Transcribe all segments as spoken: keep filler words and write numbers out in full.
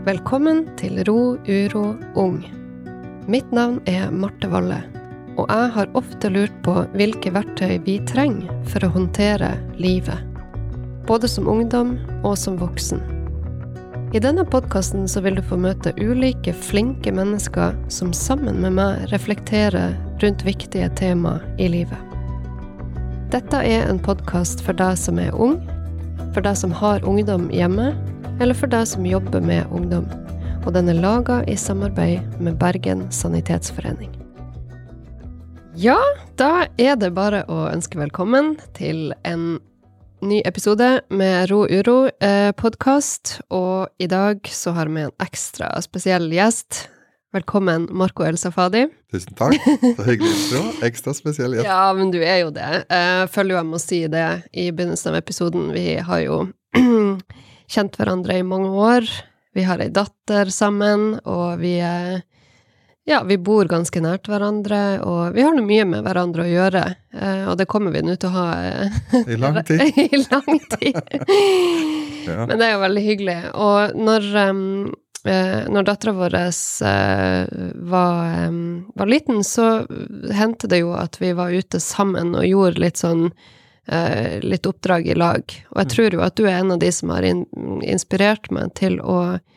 Velkommen til Ro, Uro, Ung. Mitt navn er Marte Valle, og jeg har ofte lurt på hvilke verktøy vi trenger for å håndtere livet, både som ungdom og som voksen. I denne podcasten så vil du få møte ulike flinke mennesker som sammen med meg reflekterer rundt viktige tema i livet. Dette er en podcast for deg som er ung, for deg som har ungdom hjemme, eller for deg som jobber med ungdom, og den er laget i samarbeid med Bergen Sanitetsforening. Ja, da er det bare å ønske velkommen til en ny episode med Ro Uro eh, podcast, og i dag så har vi en ekstra spesiell gjest. Velkommen, Marco El Safadi. Tusen takk, så hyggelig intro. Ekstra spesiell gjest. Ja, men du er jo det. Jeg føler jo jeg må si det i begynnelsen av episoden. Vi har jo kjent hverandre i mange år. Vi har en datter sammen, og vi, ja, vi bor ganske nært hverandre, og vi har noe mye med hverandre å gjøre, og det kommer vi nå til å ha I lang tid. I lang tid. Ja. Men det er jo veldig hyggelig. Og når, når datteren vår var, var liten, så hendte det jo at vi var ute sammen og gjorde litt sånn Uh, litt oppdrag i lag, og jeg tror jo at du er en av de som har in- inspirert meg til å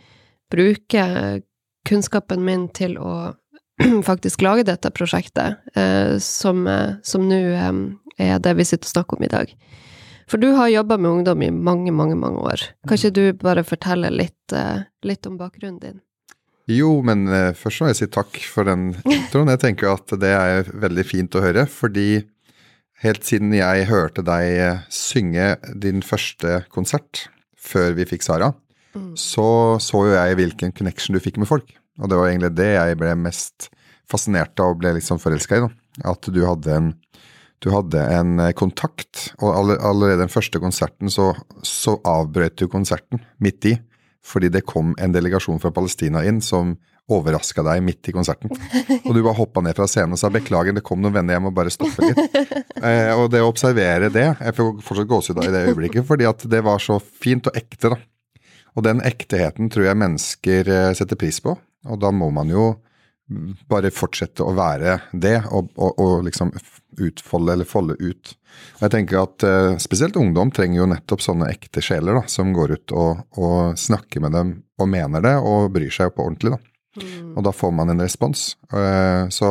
bruke kunnskapen min til å faktisk lage dette prosjektet, uh, som, uh, som nå um, er det vi sitter og snakker om i dag. For du har jobbet med ungdom i mange, mange, mange år. Kan ikke du bare fortelle litt, uh, litt om bakgrunnen din? Jo, men uh, først må jeg si takk for den introen. Jeg tenker at det er veldig fint å høre, fordi helt siden jeg hørte deg synge din første konsert, før vi fikk Sara, mm. så så jo jeg hvilken connection du fikk med folk. Og det var egentlig det jeg ble mest fascinert av og ble liksom forelsket i. Da. At du hadde en, du hadde en kontakt, og aller, allerede den første konserten så, så avbrøt du konserten midt i, fordi det kom en delegasjon fra Palestina inn som overrasket deg midt i konserten. Og du bare hoppet ned fra scenen og sa, beklager, det kom noen venner, jeg må bare stoppe litt. Eh, og det å observere det, jeg får fortsatt gåsehud i det øyeblikket, fordi at det var så fint og ekte da. Og den ekteheten tror jeg mennesker setter pris på, og da må man jo bare fortsette å være det, og, og, og liksom utfolde eller folde ut. Og jeg tenker at eh, spesielt ungdom trenger jo nettopp sånne ekte sjeler da, som går ut og, og snakker med dem, og mener det, og bryr seg på ordentlig da. Mm. Og da får man en respons. Uh, så,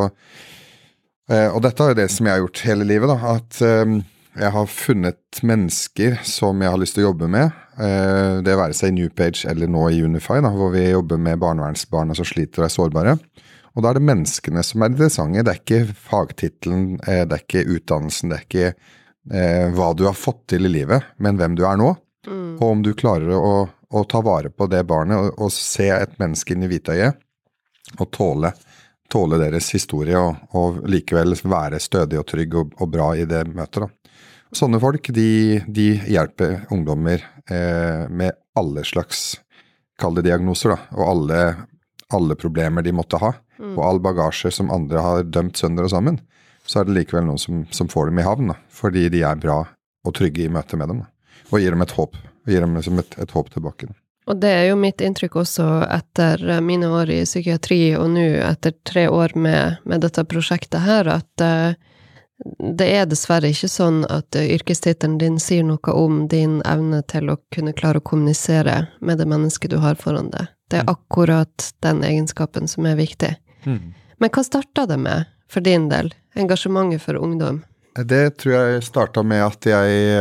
uh, og dette er jo det som jeg har gjort hele livet da, at um, jeg har funnet mennesker som jeg har lyst til å jobbe med, uh, det være seg i New Page eller nå i Unify da, hvor vi jobber med barnevernsbarna som sliter og er sårbare. Og da er det menneskene som er interessante, det er ikke fagtitlen, uh, det er ikke utdannelsen, det er ikke uh, hva du har fått til i livet, men hvem du er nå, mm. og om du klarer å, å ta vare på det barnet og, og se et menneske inn i hvitøyet, og tåle, tåle deres historie og, og likevel være stødig og trygg og, og bra i det møtet. Da. Sånne folk, de, de hjelper ungdommer eh, med alle slags kalde diagnoser, da, og alle, alle problemer de måtte ha, mm. og all bagasje som andre har dømt sønder og sammen, så er det likevel noen som, som får dem i havn, da, fordi de er bra og trygge i møte med dem, da, og gir dem et håp, og gir dem liksom et, et håp tilbake. Da. Og det er jo mitt inntrykk også etter mine år i psykiatri, og nå etter tre år med, med dette prosjektet her, at uh, det er dessverre ikke sånn at uh, yrkestittelen din sier noe om din evne til å kunne klare å kommunisere med det mennesket du har foran deg. Det er akkurat den egenskapen som er viktig. Mm. Men hva startet det med for din del? Engasjementet for ungdom? Det tror jeg startet med at jeg,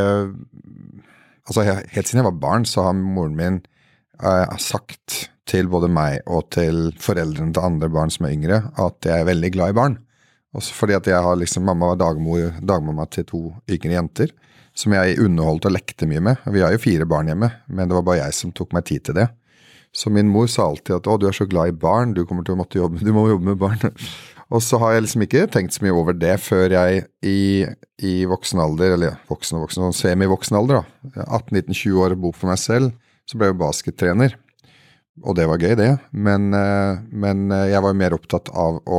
altså helt siden jeg var barn, så har moren min jeg har sagt til både meg og til foreldrene til andre barn som er yngre, at jeg er veldig glad i barn. Også fordi at jeg har liksom, mamma var dagmor, dagmamma til to yngre jenter, som jeg underholdt og lekte mye med. Vi har jo fire barn hjemme, men det var bare jeg som tok meg tid til det. Så min mor sa alltid at, å, du er så glad i barn, du kommer til å måtte jobbe, du må jobbe med barn. Og så har jeg liksom ikke tenkt så mye over det før jeg i, i voksen alder, eller voksen og voksen, sånn semi-voksen alder da, atten nitten tjue år og bo for meg selv, så ble jeg baskettrener, og det var gøy det, men, men jeg var mer opptatt av å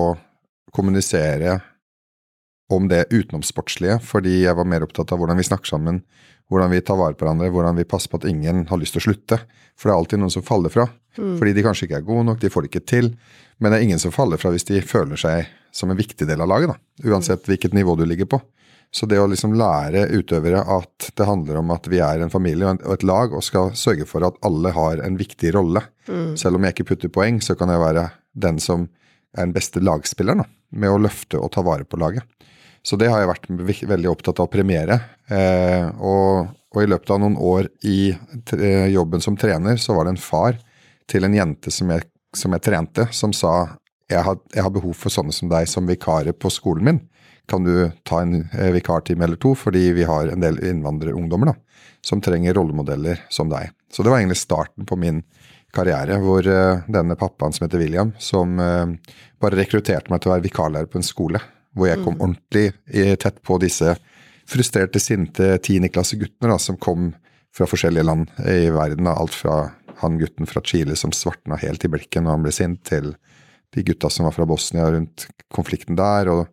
kommunisere om det utenomsportslige, fordi jeg var mer opptatt av hvordan vi snakker sammen, hvordan vi tar vare på hverandre, hvordan vi passer på at ingen har lyst til å slutte. For det er alltid noen som faller fra, mm. fordi de kanskje ikke er gode nok, de får det ikke til. Men det er ingen som faller fra hvis de føler seg som en viktig del av laget, da. Uansett hvilket nivå du ligger på. Så det å liksom lære utøvere at det handler om at vi er en familie og et lag, og skal sørge for at alle har en viktig rolle. Mm. Selv om jeg ikke putter poeng, så kan jeg være den som er den beste lagspilleren, da, med å løfte og ta vare på laget. Så det har jeg vært veldig opptatt av å premiere. Eh, og, og i løpet av noen år i tre, jobben som trener, så var det en far til en jente som jeg, som jeg trente, som sa, jeg har, jeg har behov for sånne som deg som vikarer på skolen min. Kan du ta en vikartime eller to, fordi vi har en del innvandrerungdommer da, som trenger rollemodeller som deg. Så det var egentlig starten på min karriere, hvor uh, denne pappaen som heter William, som uh, bare rekrutterte meg til å være vikarlærer på en skole, hvor jeg kom mm. ordentlig i, tett på disse frustrerte, sinte tiendeklasse guttene da, som kom fra forskjellige land i verden, da, alt fra han gutten fra Chile som svartna helt i blikken når han ble sint, til de gutta som var fra Bosnia rundt konflikten der, og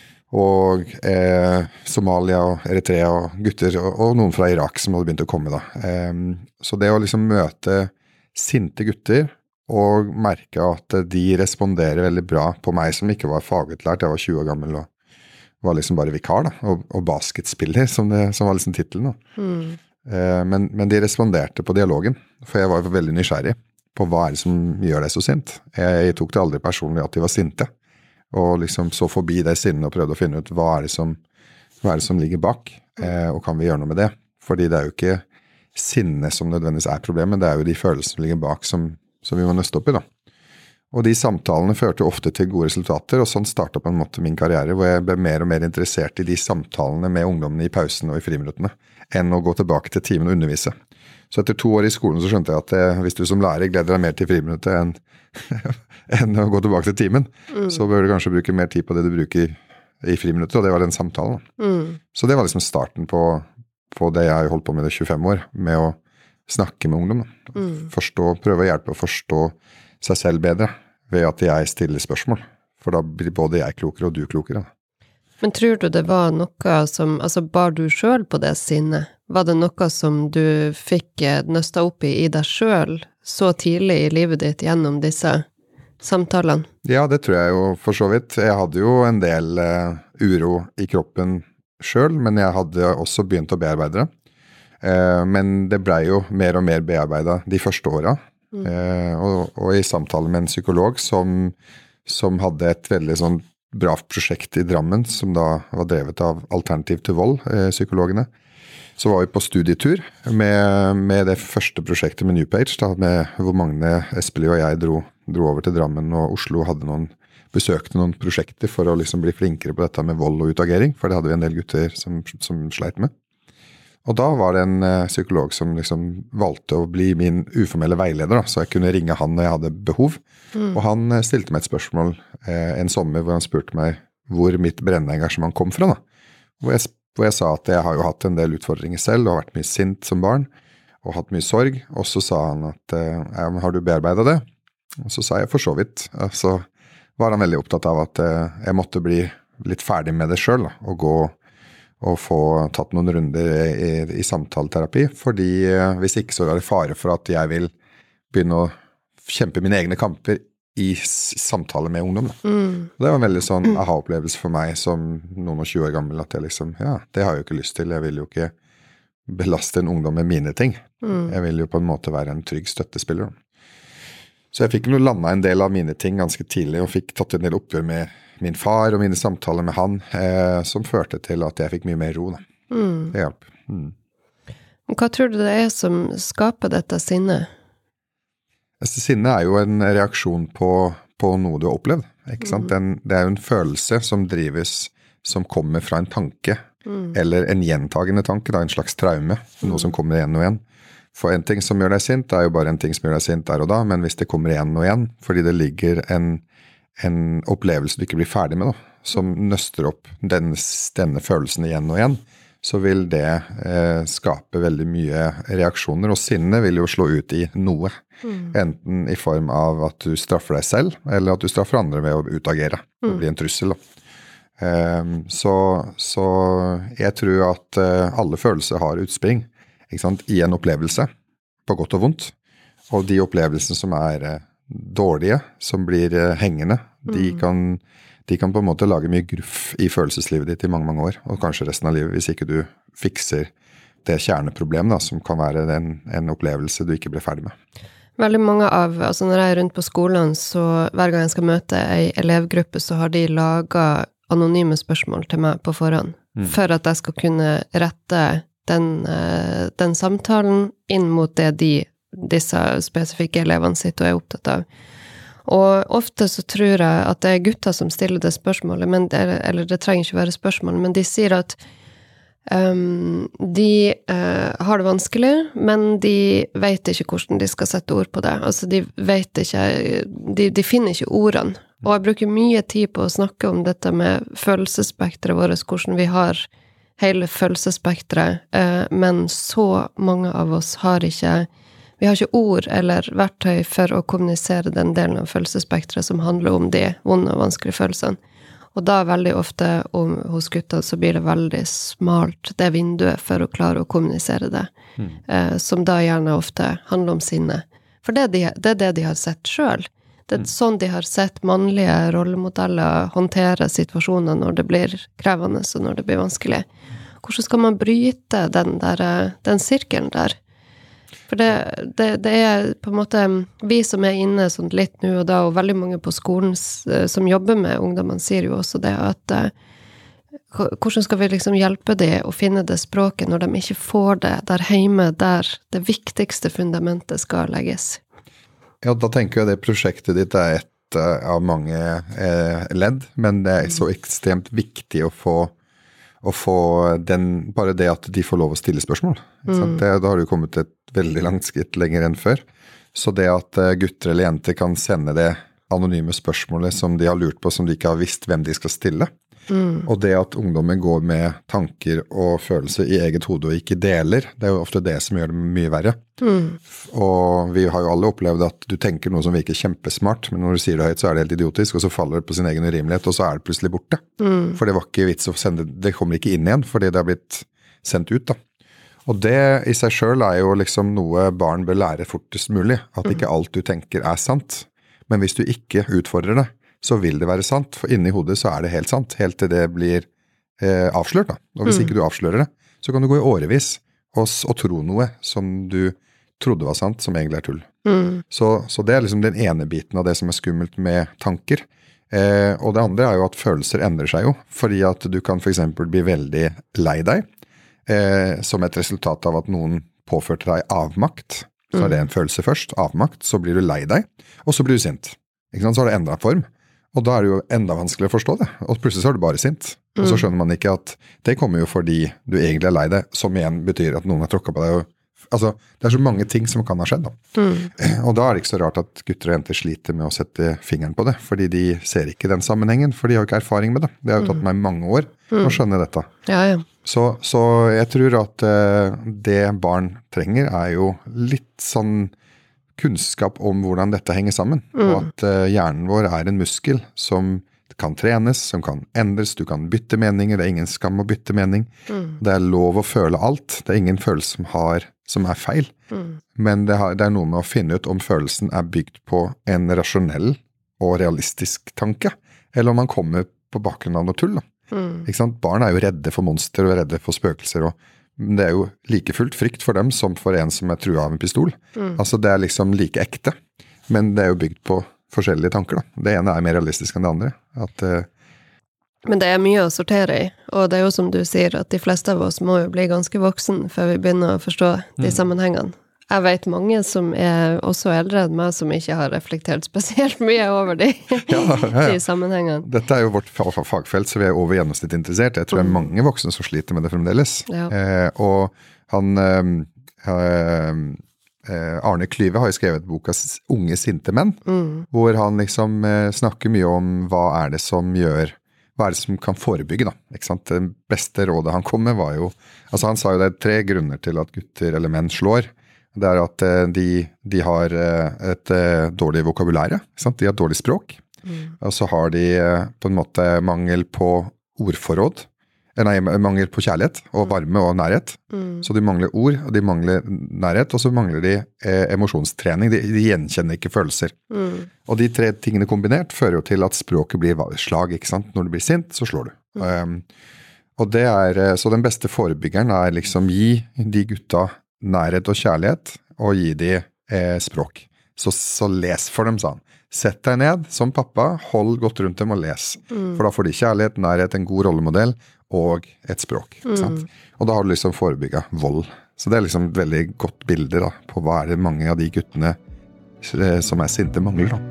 og eh, Somalia og Eritrea og gutter, og, og noen fra Irak som hadde begynt å komme da. Eh, så det å liksom møte sinte gutter og merke at de responderer veldig bra på meg som ikke var fagutlært, jeg var tjue år gammel og var liksom bare vikar da, og, og basketspiller som, det, som var liksom titelen da. Mm. Eh, men, men de responderte på dialogen, for jeg var veldig nysgjerrig på hva er det som gjør det så sint. Jeg, jeg tok det aldri personlig at de var sinte. Og liksom så forbi det sinnet og prøvde å finne ut hva er det som, hva er det som ligger bak, eh, og kan vi gjøre noe med det? Fordi det er jo ikke sinne som nødvendigvis er problemet, det er jo de følelsene som ligger bak som, som vi må nøste opp i da. Og de samtalene førte ofte til gode resultater, og sånn startet på en måte min karriere, hvor jeg ble mer og mer interessert i de samtalene med ungdommene i pausen og i friminuttene, enn å gå tilbake til timen og undervise. Så etter to år i skolen så skjønte jeg at det, hvis du som lærer gleder deg mer til friminuttet enn enn å gå tilbake til timen, mm. så bør du kanskje bruke mer tid på det du bruker i friminuttet, og det var den samtalen. Mm. Så det var liksom starten på, på det jeg holdt på med i tjuefem år, med å snakke med ungdom. Mm. Forstå, prøve å hjelpe å forstå seg selv bedre, ved at jeg stiller spørsmål. For da blir både jeg klokere og du klokere. Men tror du det var noe som, altså bar du selv på det sinnet? Var det noe som du fikk nøsta opp i i deg selv så tidlig i livet ditt gjennom disse samtalene? Ja, det tror jeg jo for så vidt. Jeg hadde jo en del uh, uro i kroppen selv, men jeg hadde også begynt å bearbeide det. Uh, men det ble jo mer og mer bearbeidet de første årene. Mm. Uh, og, og i samtale med en psykolog som, som hadde et veldig sånn bra prosjekt i Drammen, som da var drevet av Alternativ til vold, uh, psykologene. Så var vi på studietur med, med det første prosjektet med New Page, da, med hvor Magne Espelid og jeg dro, dro over til Drammen, og Oslo hadde noen, besøkte noen prosjekter for å liksom bli flinkere på dette med vold og utagering, for det hadde vi en del gutter som, som sleit med. Og da var det en uh, psykolog som liksom valgte å bli min uformelle veileder, da, så jeg kunne ringe han når jeg hadde behov. Mm. Og han uh, stilte meg et spørsmål uh, en sommer hvor han spurte meg hvor mitt brennende engasjement kom fra, da. Hvor jeg hvor jeg sa at jeg har jo hatt en del utfordringer selv, og vært mye sint som barn, og hatt mye sorg, og så sa han at, ja, har du bearbeidet det? Og så sa jeg for så vidt. Så var han veldig opptatt av at jeg måtte bli litt ferdig med det selv, da, og gå og få tatt noen runder i, i, i samtaleterapi, fordi hvis ikke så er det fare for at jeg vil begynne å kjempe mine egne kamper i samtale med ungdom. Mm. Det var en veldig sånn aha-opplevelse for meg som noen og tjue år gammel, at jeg liksom, ja, det har jeg jo ikke lyst til. Jeg vil jo ikke belaste en ungdom med mine ting. Mm. Jeg vil jo på en måte være en trygg støttespiller. Så jeg fikk jo landet en del av mine ting ganske tidlig, og fikk tatt en del oppgjør med min far og mine samtaler med han, eh, som førte til at jeg fikk mye mer ro. Da. Mm. Det hjalp. Mm. Hva tror du det er som skaper dette sinnet? Sinne er jo en reaksjon på, på noe du har opplevd, ikke sant? Den, det er jo en følelse som drives, som kommer fra en tanke, mm. eller en gjentagende tanke, da, en slags traume, noe som kommer igjen og igjen. For en ting som gjør deg sint, er jo bare en ting som gjør deg sint der og da, men hvis det kommer igjen og igjen, fordi det ligger en, en opplevelse du ikke blir ferdig med, da, som nøster opp denne, denne følelsen igjen og igjen, så vil det eh, skape veldig mye reaksjoner, og sinne vil jo slå ut i noe. Mm. Enten i form av at du straffer deg selv, eller at du straffer andre ved å utagere, mm. og bli en trussel. Um, så, så jeg tror at uh, alle følelser har utspring, ikke sant, i en opplevelse, på godt og vondt. Og de opplevelsene som er uh, dårlige, som blir uh, hengende, mm. de, kan, de kan på en måte lage mye gruff i følelseslivet ditt i mange, mange år, og kanskje resten av livet, hvis ikke du fikser det kjerneproblemet da, som kan være en, en opplevelse du ikke ble ferdig med. Veldig mange av, altså når jeg er rundt på skolen, så hver gang jeg skal møte en elevgruppe, så har de laget anonyme spørsmål til meg på forhånd, mm. for at jeg skal kunne rette den, den samtalen inn mot det de, disse spesifikke elevene sitter og er opptatt av. Og ofte så tror jeg at det er gutter som stiller det spørsmålet, men det, eller det trenger ikke være spørsmål, men de sier at Um, de uh, har det vanskelig, men de vet ikke hvordan de skal sette ord på det. Altså, de vet ikke, de, de finner ikke ordene. Og jeg bruker mye tid på å snakke om dette med følelsesspektret vårt, hvordan vi har hele følelsesspektret, uh, men så mange av oss har ikke, vi har ikke ord eller verktøy for å kommunisere den delen av følelsesspektret som handler om de vonde og vanskelige følelsene. Og da veldig ofte om, hos gutter så blir det veldig smalt, det vinduet for å klare å kommunisere det, mm. eh, som da gjerne ofte handler om sinne. For det, de, det er det de har sett selv. Det er mm. sånn de har sett mannlige rollemodeller håndtere situasjoner når det blir krevende og når det blir vanskelig. Hvordan skal man bryte den, der, den sirkelen der? For det, det, det er på en måte vi som er inne sånn litt nå og da, og veldig mange på skolen som jobber med ungdommen, sier jo også det at hvordan skal vi liksom hjelpe de å finne det språket når de ikke får det der hjemme, der det viktigste fundamentet skal legges? Ja, da tenker jeg det prosjektet ditt er et av mange eh, ledd, men det er så ekstremt viktig å få å få den, bare det at de får lov å stille spørsmål. Mm. Det, da har du kommet et veldig langt skritt lenger enn før. Så det at gutter eller jenter kan sende det anonyme spørsmålet som de har lurt på, som de ikke har visst hvem de skal stille. Mm. Og det at ungdommen går med tanker og følelser i eget hode og ikke deler, det er jo ofte det som gjør det mye verre. Mm. Og vi har jo alle opplevd at du tenker noe som virker kjempesmart, men når du sier det høyt så er det helt idiotisk, og så faller det på sin egen urimelighet, og så er det plutselig borte. Mm. For det var ikke vits å sende, det kommer ikke inn igjen, fordi det har blitt sendt ut da. Og det i seg selv er jo liksom noe barn bør lære fortest mulig, at ikke alt du tenker er sant. Men hvis du ikke utfordrer det, så vil det være sant, for inni hodet så er det helt sant, helt til det blir eh, avslørt da. Og hvis mm. ikke du avslører det, så kan du gå i årevis og, og tro noe som du trodde var sant, som egentlig er tull. Mm. Så, så det er liksom den ene biten av det som er skummelt med tanker. Eh, og det andre er jo at følelser endrer seg jo, fordi at du kan for eksempel bli veldig lei deg, eh, som et resultat av at noen påførte deg avmakt. Så er det en følelse først, avmakt, så blir du lei deg, og så blir du sint. Ikke sant? Så har det endret form. Og da er det jo enda vanskelig å forstå det. Og plutselig så er du bare sint. Og så skjønner man ikke at det kommer jo fordi du egentlig er lei deg, som igjen betyr at noen har tråkket på deg. Og, altså, det er så mange ting som kan ha skjedd da. Mm. Og da er det ikke så rart at gutter og jenter sliter med å sette fingeren på det, fordi de ser ikke den sammenhengen, for de har jo ikke erfaring med det. Det har jo tatt meg mange år mm. å skjønne dette. Ja, ja. Så, så jeg tror at uh, det barn trenger er jo litt sånn kunnskap om hvordan dette henger sammen, mm. og at uh, hjernen vår er en muskel som kan trenes, som kan endres, du kan bytte meninger, det er ingen skam å bytte mening, mm. det er lov å føle alt, det er ingen følelse som, har, som er feil, mm. men det, har, det er noe med å finne ut om følelsen er bygd på en rasjonell og realistisk tanke, eller om man kommer på bakgrunn av noe tull da. Mm. Ikke sant? Barn er jo redde for monster og redde for spøkelser, og det er jo like fullt frykt for dem som for en som er truet av en pistol. Mm. Altså det er liksom like ekte, men det er jo bygd på forskjellige tanker da. Det ene er mer realistisk enn det andre. At, uh... men det er mye å sortere i, og det er jo som du sier, at de fleste av oss må jo bli ganske voksen før vi begynner å forstå de mm. sammenhengene. Jeg vet mange som er også eldre enn meg, som ikke har reflektert spesielt mye over de, ja, ja, ja. de sammenhengene. Dette er jo vårt fagfelt, så vi er over gjennomsnitt interessert. Jeg tror det er mange voksne som sliter med det fremdeles. Ja. Eh, og han, eh, Arne Klyve har jo skrevet boka Unge sinte menn, mm. hvor han liksom eh, snakker mye om hva er det som gjør, hva er det som kan forebygge da, ikke sant? Det beste rådet han kom med var jo, altså han sa jo det er tre grunner til at gutter eller menn slår. Det er at de, de har et dårlig vokabulære, sant? De har et dårlig språk, mm. og så har de på en måte mangel på ordforråd, nei, mangel på kjærlighet og varme og nærhet. Mm. Så de mangler ord, og de mangler nærhet, og så mangler de eh, emosjonstrening. De, de gjenkjenner ikke følelser. Mm. Og de tre tingene kombinert fører jo til at språket blir slag, ikke sant? Når du blir sint, så slår du. Mm. Um, og det er, så den beste forebyggeren er liksom gi de gutta nærhet og kjærlighet, og gi de eh, språk. Så, så les for dem, sa han. Sett deg ned som pappa, hold godt rundt dem og les. Mm. For da får de kjærlighet, nærhet, en god rollemodell, og et språk. Mm. Sant? Og da har du liksom forebygget vold. Så det er liksom et veldig godt bilde da, på hva er det mange av de guttene som er sinte mangler da.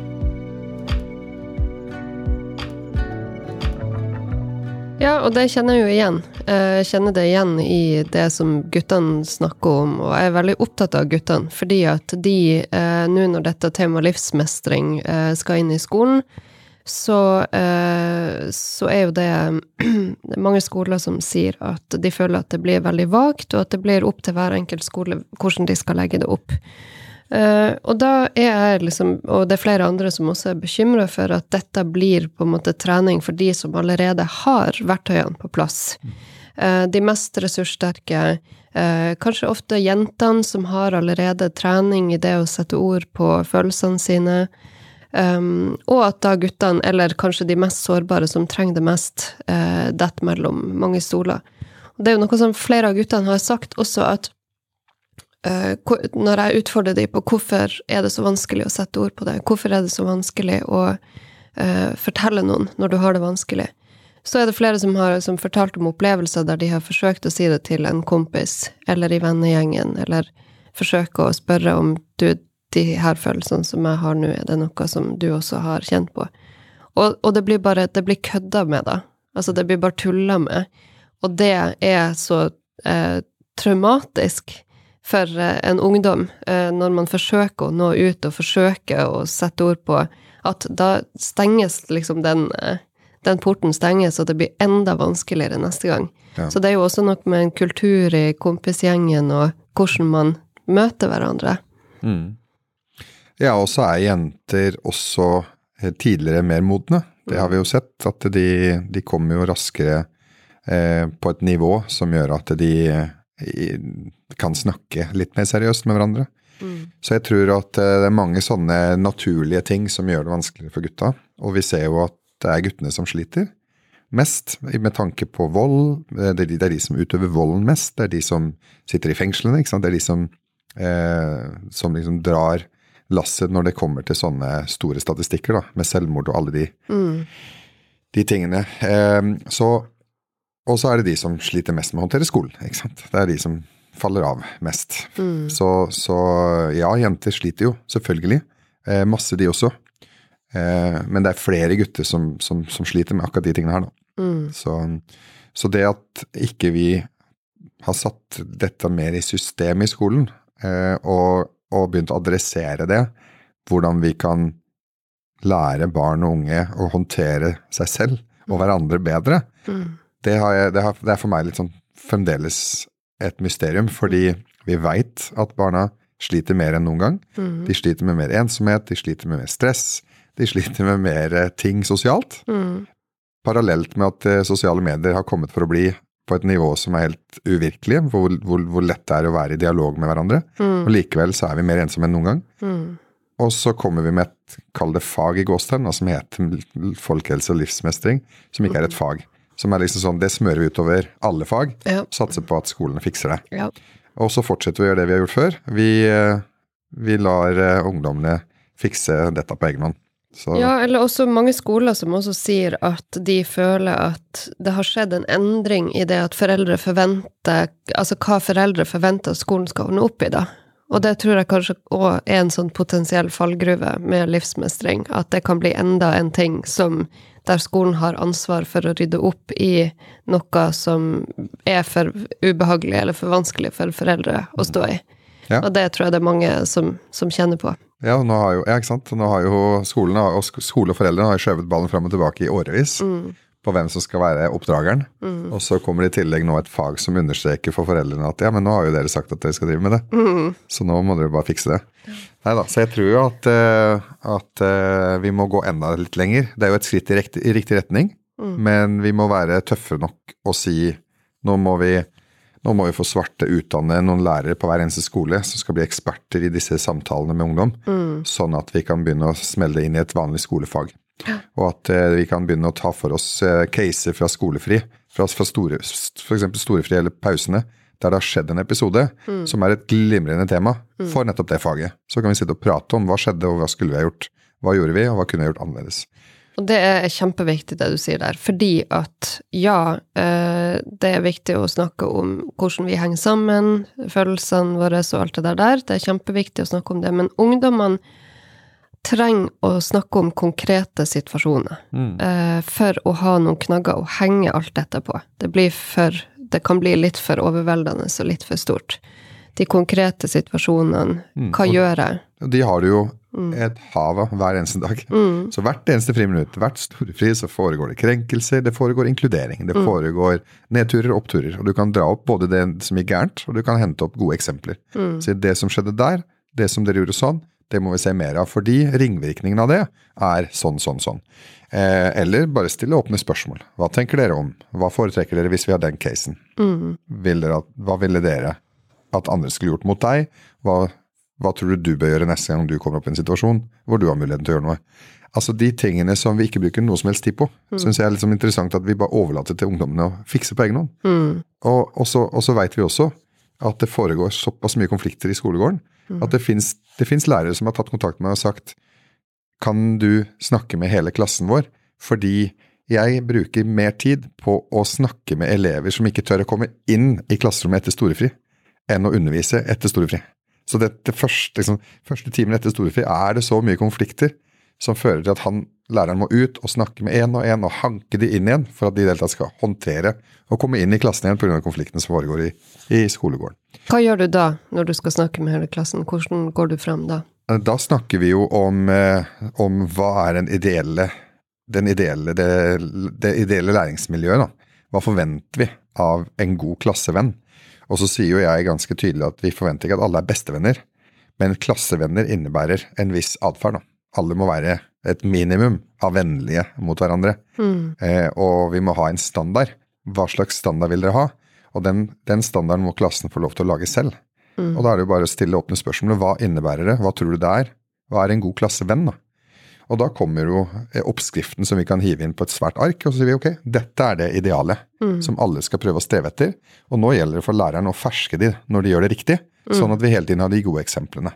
Ja, og det kjenner jeg jo igjen. Jeg kjenner det igjen i det som guttene snakker om, og jeg er veldig opptatt av guttene, fordi at de, nå når dette tema livsmestring skal inn i skolen, Så, eh, så er jo det, det er mange skoler som sier at de føler at det blir veldig vagt, og at det blir opp til hver enkelt skole hvordan de skal legge det opp. Eh, og da er jeg liksom, og det er flere andre som også er bekymret for at dette blir på en måte trening for de som allerede har verktøyene på plass. Eh, de mest ressurssterke, eh, kanskje ofte jentene som har allerede trening i det å sette ord på følelsene sine, Um, og at da guttene, eller kanskje de mest sårbare som trenger det mest, uh, dett mellom mange stoler. Og det er jo noe som flere av guttene har sagt også, at uh, når jeg utfordrer dem på hvorfor er det så vanskelig å sette ord på det, hvorfor er det så vanskelig å uh, fortelle noen når du har det vanskelig, så er det flere som har som fortalt om opplevelser der de har forsøkt å si det til en kompis, eller i vennegjengen, eller forsøke å spørre om du de her følelsene som jeg har nå, er det noe som du også har kjent på. Og, og det blir bare, det blir kødda med da. Altså det blir bare tullet med. Og det er så eh, traumatisk for eh, en ungdom, eh, når man forsøker å nå ut og forsøker å sette ord på, at da stenges liksom den, eh, den porten stenges, og det blir enda vanskeligere neste gang. Ja. Så det er jo også noe med en kultur i kompisgjengen, og hvordan man møter hverandre. Mm. Ja, og så er jenter også tidligere mer modne. Det har vi jo sett, at de, de kommer jo raskere eh, på et nivå som gjør at de eh, kan snakke litt mer seriøst med hverandre. Mm. Så jeg tror at eh, det er mange sånne naturlige ting som gjør det vanskeligere for gutta. Og vi ser jo at det er guttene som sliter mest med tanke på vold. Det er de, det er de som utøver volden mest. Det er de som sitter i fengslene, ikke sant? Det er de som, eh, som liksom drar lasset når det kommer til sånne store statistikker da, med selvmord og alle de, mm. de tingene. Eh, så, og så er det de som sliter mest med å håndtere skolen, ikke sant? Det er de som faller av mest. Mm. Så, så ja, jenter sliter jo, selvfølgelig. Eh, masse de også. Eh, men det er flere gutter som, som, som sliter med akkurat de tingene her da. Mm. Så, så det at ikke vi har satt dette mer i system i skolen, eh, og og begynt å adressere det, hvordan vi kan lære barn og unge å håndtere seg selv og hverandre bedre. Mm. Det, har jeg, det, har, det er for meg litt sånn fremdeles et mysterium, fordi vi vet at barna sliter mer enn noen gang. Mm. De sliter med mer ensomhet, de sliter med mer stress, de sliter med mer ting sosialt. Mm. Parallelt med at eh, sosiale medier har kommet for å bli på et nivå som er helt uvirkelig, hvor, hvor, hvor lett det er å være i dialog med hverandre. Mm. Og likevel så er vi mer ensomme enn noen gang. Mm. Og så kommer vi med et, kall det fag i gåstegn, som heter folkehelse og livsmestring, som ikke er et fag. Som er liksom sånn, det smører vi utover alle fag, ja. Satser på at skolene fikser det. Ja. Og så fortsetter vi å gjøre det vi har gjort før. Vi, vi lar ungdommene fikse dette på egen hånd. Så. Ja, eller også mange skoler som også sier at de føler at det har skjedd en endring i det at foreldre forventer, altså hva foreldre forventer at skolen skal ordne opp i da. Og det tror jeg kanskje også er en sånn potensiell fallgruve med livsmestring, at det kan bli enda en ting som der skolen har ansvar for å rydde opp i noe som er for ubehagelig eller for vanskelig for foreldre å stå i. Ja. Og det tror jeg det er mange som, som kjenner på. Ja, nå har jo, ja, ikke sant? Nå har jo skolen og, skole og foreldrene har skjøvet ballen frem og tilbake i årevis mm. på hvem som skal være oppdrageren. Mm. Og så kommer det i tillegg nå et fag som understreker for foreldrene at ja, men nå har jo dere sagt at dere skal drive med det. Mm. Så nå må dere bare fikse det. Ja. Neida, så jeg tror jo at, at vi må gå enda litt lenger. Det er jo et skritt i riktig, i riktig retning. Mm. Men vi må være tøffe nok og si, nå må vi, nå må vi få svarte utdanne noen lærere på hver eneste skole som skal bli eksperter i disse samtalene med ungdom, mm. sånn at vi kan begynne å smelle inn i et vanlig skolefag. Ja. Og at eh, vi kan begynne å ta for oss eh, caser fra skolefri, fra, fra store, for eksempel storefri eller pausene, der det har skjedd en episode mm. som er et glimrende tema mm. for nettopp det faget. Så kan vi sitte og prate om hva skjedde, og hva skulle vi ha gjort, hva gjorde vi, og hva kunne vi ha gjort annerledes. Og det er kjempeviktig det du sier der, fordi at ja, det er viktig å snakke om hvordan vi henger sammen, følelsene våre og alt det der der, det er kjempeviktig å snakke om det, men ungdommene trenger å snakke om konkrete situasjoner mm. for å ha noen knagger å henge alt dette på. Det blir for det kan bli litt for overveldende og litt for stort. De konkrete situasjonene, mm, hva gjør jeg? De har jo mm. et hav hver eneste dag. Mm. Så hvert eneste friminutt, hvert storefri, så foregår det krenkelser, det foregår inkludering, det mm. foregår nedturer og oppturer. Og du kan dra opp både det som er gærent, og du kan hente opp gode eksempler. Mm. Så det som skjedde der, det som dere gjorde sånn, det må vi se mer av, fordi ringvirkningen av det er sånn, sånn, sånn. Eh, eller bare stille åpne spørsmål. Hva tenker dere om? Hva foretrekker dere hvis vi har den casen? Mm. Vil dere, hva ville dere at andre skulle gjort mot deg? Hva, hva tror du du bør gjøre neste gang du kommer opp i en situasjon hvor du har muligheten til å gjøre noe? Altså de tingene som vi ikke bruker noe som helst tid på, mm. synes jeg er litt liksom interessant at vi bare overlater til ungdommene å fikse på egen hånd. Mm. Og, og, så, og så vet vi også at det foregår såpass mye konflikter i skolegården, mm. at det finnes, det finnes lærere som har tatt kontakt med meg og sagt kan du snakke med hele klassen vår, fordi jeg bruker mer tid på å snakke med elever som ikke tør å komme inn i klasserommet etter storefri, enn å undervise etter storefri. Så det, det første, liksom, første timen etter storefri er det så mye konflikter som fører til at han, læreren må ut og snakke med en og en og hanke de inn igjen for at de deltatt skal håndtere og komme inn i klassen igjen på grunn av konflikten som foregår i, i skolegården. Hva gjør du da når du skal snakke med hele klassen? Hvordan går du frem da? Da snakker vi jo om, eh, om hva er den ideelle, den ideelle, det, det ideelle læringsmiljøet da. Hva forventer vi av en god klassevenn? Og så sier jo jeg ganske tydelig at vi forventer ikke at alle er bestevenner, men klassevenner innebærer en viss adferd da. Alle må være et minimum av vennlige mot hverandre. Mm. Eh, og vi må ha en standard. Hva slags standard vil dere ha? Og den, den standarden må klassen få lov til å lage selv. Mm. Og da er det jo bare å stille åpne spørsmål. Hva innebærer det? Hva tror du det er? Hva er en god klassevenn da? Og da kommer jo oppskriften som vi kan hive inn på et svært ark, og så sier vi, ok, dette er det ideale mm. som alle skal prøve å streve etter. Og nå gjelder det for læreren å ferske de når de gjør det riktig, mm. sånn at vi hele tiden har de gode eksemplene.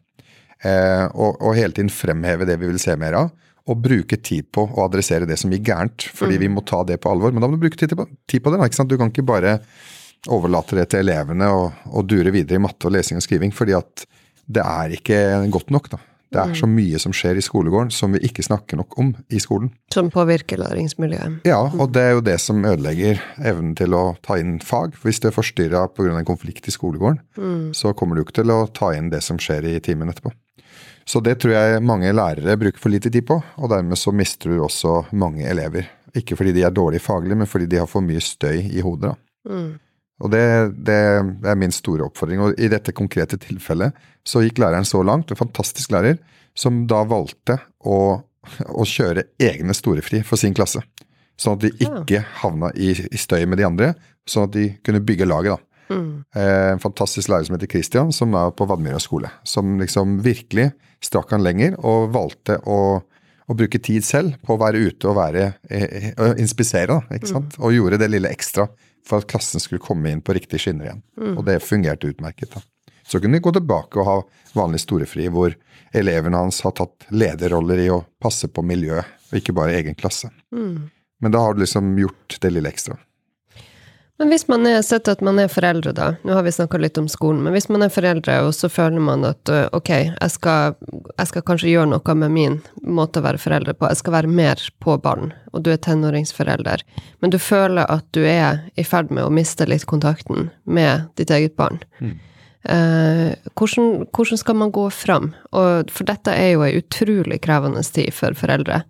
Eh, og, og hele tiden fremheve det vi vil se mer av, og bruke tid på å adressere det som er gærent, fordi mm. vi må ta det på alvor. Men da må du bruke tid på, tid på det, da, ikke sant? Du kan ikke bare overlate det til elevene og, og dure videre i matte og lesing og skriving, fordi at det er ikke godt nok da. Det er så mye som skjer i skolegården som vi ikke snakker nok om i skolen. Som påvirker læringsmiljøet. Ja, og det er jo det som ødelegger evnen til å ta inn fag. Hvis det er forstyrret på grunn av en konflikt i skolegården, mm. så kommer du ikke til å ta inn det som skjer i timen etterpå. Så det tror jeg mange lærere bruker for lite tid på, og dermed så mister du også mange elever. Ikke fordi de er dårlige faglig, men fordi de har for mye støy i hodet da. Mm. Og det, det er min store oppfordring, og i dette konkrete tilfellet så gikk læreren så langt, en fantastisk lærer, som da valgte å, å kjøre egne storefri for sin klasse, sånn at de ikke havnet i, i støy med de andre, sånn at de kunne bygge laget da. Mm. En fantastisk lærer som heter Christian, som er på Vadmyra skole, som liksom virkelig strakk han lenger, og valgte å, å bruke tid selv på å være ute og være, og inspisere da, ikke sant? Mm. Og gjorde det lille ekstra, for at klassen skulle komme inn på riktig skinner igjen. Mm. Og det fungerte utmerket da. Så kunne de gå tilbake og ha vanlig storefri, hvor eleverne hans har tatt lederroller i å passe på miljøet, og ikke bare egen klasse. Mm. Men da har du liksom gjort det lille ekstra. Men hvis man er sett at man er foreldre da, nå har vi snakket litt om skolen, men hvis man er foreldre, og så føler man at, ok, jeg skal, jeg skal kanskje gjøre noe med min måte å være foreldre på, jeg skal være mer på barn, og du er tenåringsforelder, men du føler at du er i ferd med å miste litt kontakten med ditt eget barn. Mm. Eh, hvordan, hvordan skal man gå frem? Og for dette er jo en utrolig krevende tid for foreldre.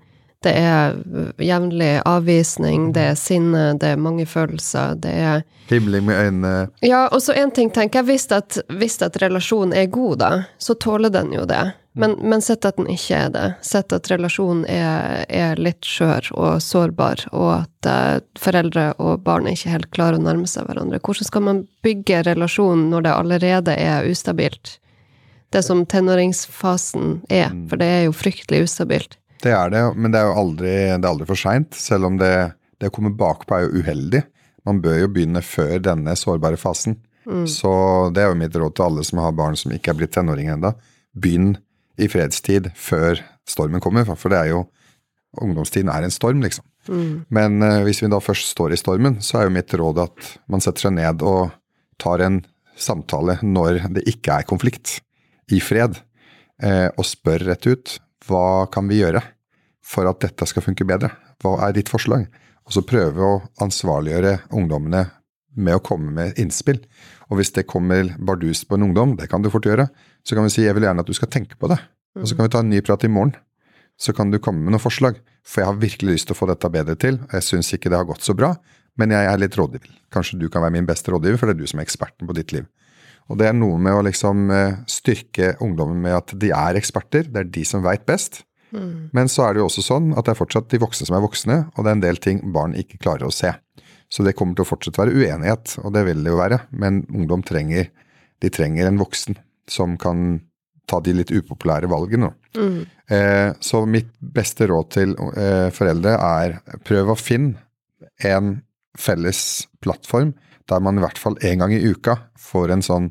Det er jevnlig avvisning, det er sinne, det er mange følelser, det er... Himling med øynene. Ja, og så en ting tenker jeg, hvis at, hvis at relasjonen er god da, så tåler den jo det. Men, men sett at den ikke er det. Sett at relasjonen er, er litt skjør og sårbar, og at uh, foreldre og barn ikke helt klarer å nærme seg hverandre. Hvordan skal man bygge relasjonen når det allerede er ustabilt? Det som tenåringsfasen er, for det er jo fryktelig ustabilt. Det er det, men det er jo aldri, det er aldri for sent, selv om det, det å komme bakpå er jo uheldig. Man bør jo begynne før denne sårbare fasen. Mm. Så det er jo mitt råd til alle som har barn som ikke er blitt tenåring enda. Begynn i fredstid før stormen kommer, for det er jo, ungdomstiden er en storm liksom. Mm. Men uh, hvis vi da først står i stormen, så er jo mitt råd at man setter seg ned og tar en samtale når det ikke er konflikt, i fred, uh, og spør rett ut, hva kan vi gjøre for at dette skal funke bedre? Hva er ditt forslag? Og så prøve å ansvarliggjøre ungdommene med å komme med innspill. Og hvis det kommer bardus på en ungdom, det kan du fort gjøre, så kan vi si, jeg vil gjerne at du skal tenke på det. Og så kan vi ta en ny prat i morgen. Så kan du komme med noen forslag, for jeg har virkelig lyst til å få dette bedre til. Jeg synes ikke det har gått så bra, men jeg er litt rådgiver. Kanskje du kan være min beste rådgiver, for det er du som er eksperten på ditt liv. Og det er noe med å liksom styrke ungdommen med at de er eksperter, det er de som vet best. Mm. Men så er det jo også sånn at det er fortsatt de voksne som er voksne, og det er en del ting barn ikke klarer å se. Så det kommer til å fortsatt være uenighet, og det vil det jo være. Men ungdom trenger, de trenger en voksen som kan ta de litt upopulære valgene. Mm. Eh, så mitt beste råd til eh, foreldre er prøv å finne en felles plattform der man i hvert fall en gang i uka får en sånn,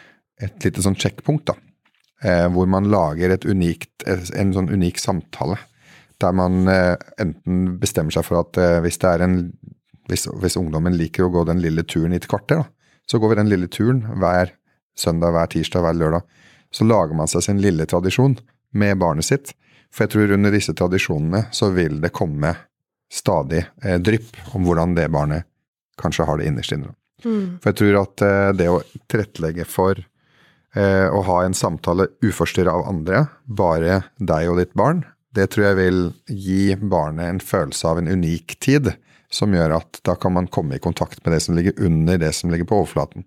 et lite sånn checkpunkt da, eh, hvor man lager et unikt, en sånn unik samtale, der man eh, enten bestemmer seg for at eh, hvis det er en, hvis, hvis ungdommen liker å gå den lille turen i et kvarter da, så går vi den lille turen hver søndag, hver tirsdag, hver lørdag, så lager man seg sin lille tradisjon med barnet sitt, for jeg tror under disse tradisjonene så vil det komme stadig eh, drypp om hvordan det barnet kanskje har det innerst inne. Mm. For jeg tror at eh, det å tilrettelegge for eh, å ha en samtale uforstyrret av andre, bare deg og ditt barn, det tror jeg vil gi barnet en følelse av en unik tid, som gjør at da kan man komme i kontakt med det som ligger under det som ligger på overflaten.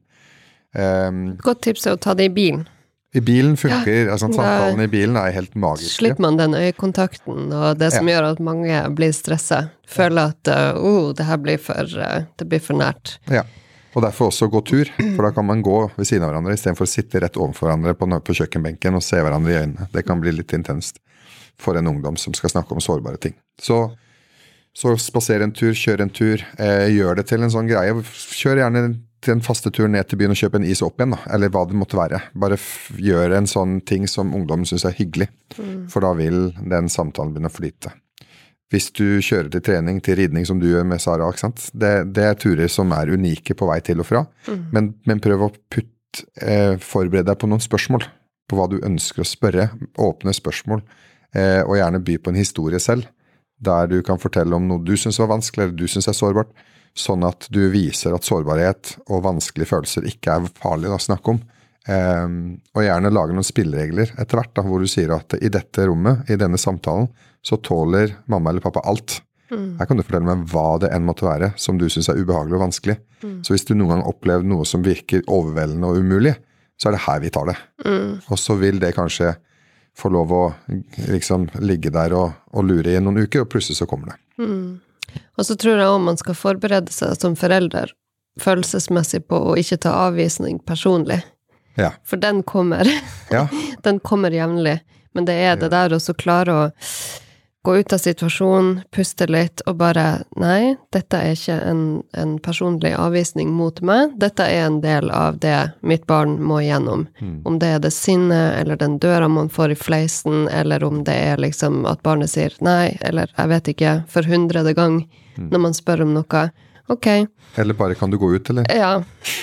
Um, Godt tips er å ta det i bilen. I bilen funker, ja, altså samtalen i bilen er helt magisk. Slipper man den øyekontakten, og det som ja. Gjør at mange blir stresset, føler at uh, oh, det her blir for, uh, det blir for nært. Ja, og derfor også gå tur, for da kan man gå ved siden av hverandre, i stedet for å sitte rett overfor hverandre på, på kjøkkenbenken og se hverandre i øynene. Det kan bli litt intenst for en ungdom som skal snakke om sårbare ting. Så, så spaser en tur, kjør en tur, eh, gjør det til en sånn greie. Kjør gjerne til en faste tur ned til byen og kjøpe en is opp igjen, da, eller hva det måtte være. Bare f- gjør en sånn ting som ungdommen synes er hyggelig, mm. for da vil den samtalen begynne å flyte. Hvis du kjører til trening, til ridning som du gjør med Sara, ikke sant? Det, det er turer som er unike på vei til og fra, mm. men, men prøv å putt, eh, forberede deg på noen spørsmål, på hva du ønsker å spørre, åpne spørsmål, eh, og gjerne by på en historie selv, der du kan fortelle om noe du synes var vanskelig, eller du synes er sårbart, sånn at du viser at sårbarhet og vanskelige følelser ikke er farlig å snakke om. Um, og gjerne lage noen spilleregler etter hvert, da, hvor du sier at i dette rommet, i denne samtalen, så tåler mamma eller pappa alt. Mm. Her kan du fortelle meg hva det enn måtte være som du synes er ubehagelig og vanskelig. Mm. Så hvis du noen gang opplever noe som virker overveldende og umulig, så er det her vi tar det. Mm. Og så vil det kanskje få lov å liksom ligge der og, og lure i noen uker, og plutselig så kommer det. Mm. Og så tror jeg også man skal forberede seg som forelder følelsesmessig på å ikke ta avvisning personlig. Ja. For den kommer. Ja. Den kommer jevnlig. Men det er det der å så klare å gå ut av situasjonen, puste litt og bare, nei, dette er ikke en, en personlig avvisning mot meg. Dette er en del av det mitt barn må gjennom. Mm. Om det er det sinne, eller den døra man får i fleisen, eller om det er liksom at barnet sier nei, eller jeg vet ikke, for hundrede gang mm. når man spør om noe. Ok. Eller bare kan du gå ut, eller? Ja.